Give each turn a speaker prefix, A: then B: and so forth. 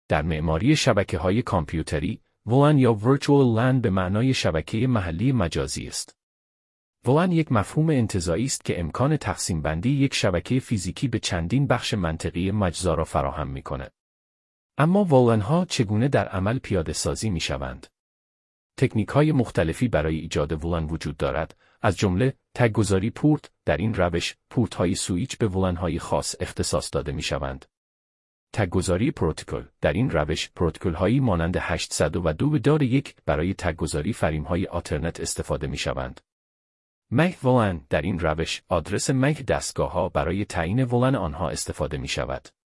A: در معماری شبکه‌های کامپیوتری، VLAN یا Virtual LAN به معنای شبکه محلی مجازی است. VLAN یک مفهوم انتزاعی است که امکان تقسیم بندی یک شبکه فیزیکی به چندین بخش منطقی مجزا را فراهم می‌کند. اما VLAN‌ها چگونه در عمل پیاده سازی می‌شوند؟ تکنیک‌های مختلفی برای ایجاد VLAN وجود دارد، از جمله تگ‌گذاری پورت. در این روش، پورت‌های سوئیچ به VLAN‌های خاص اختصاص داده می‌شوند. تگ‌گذاری پروتکل. در این روش، پروتکل‌هایی مانند 802.1 برای تگ‌گذاری فریم‌های آلترنت استفاده می‌شوند. MAC VLAN. در این روش، آدرس MAC دستگاه‌ها برای تعیین VLAN آنها استفاده می‌شود.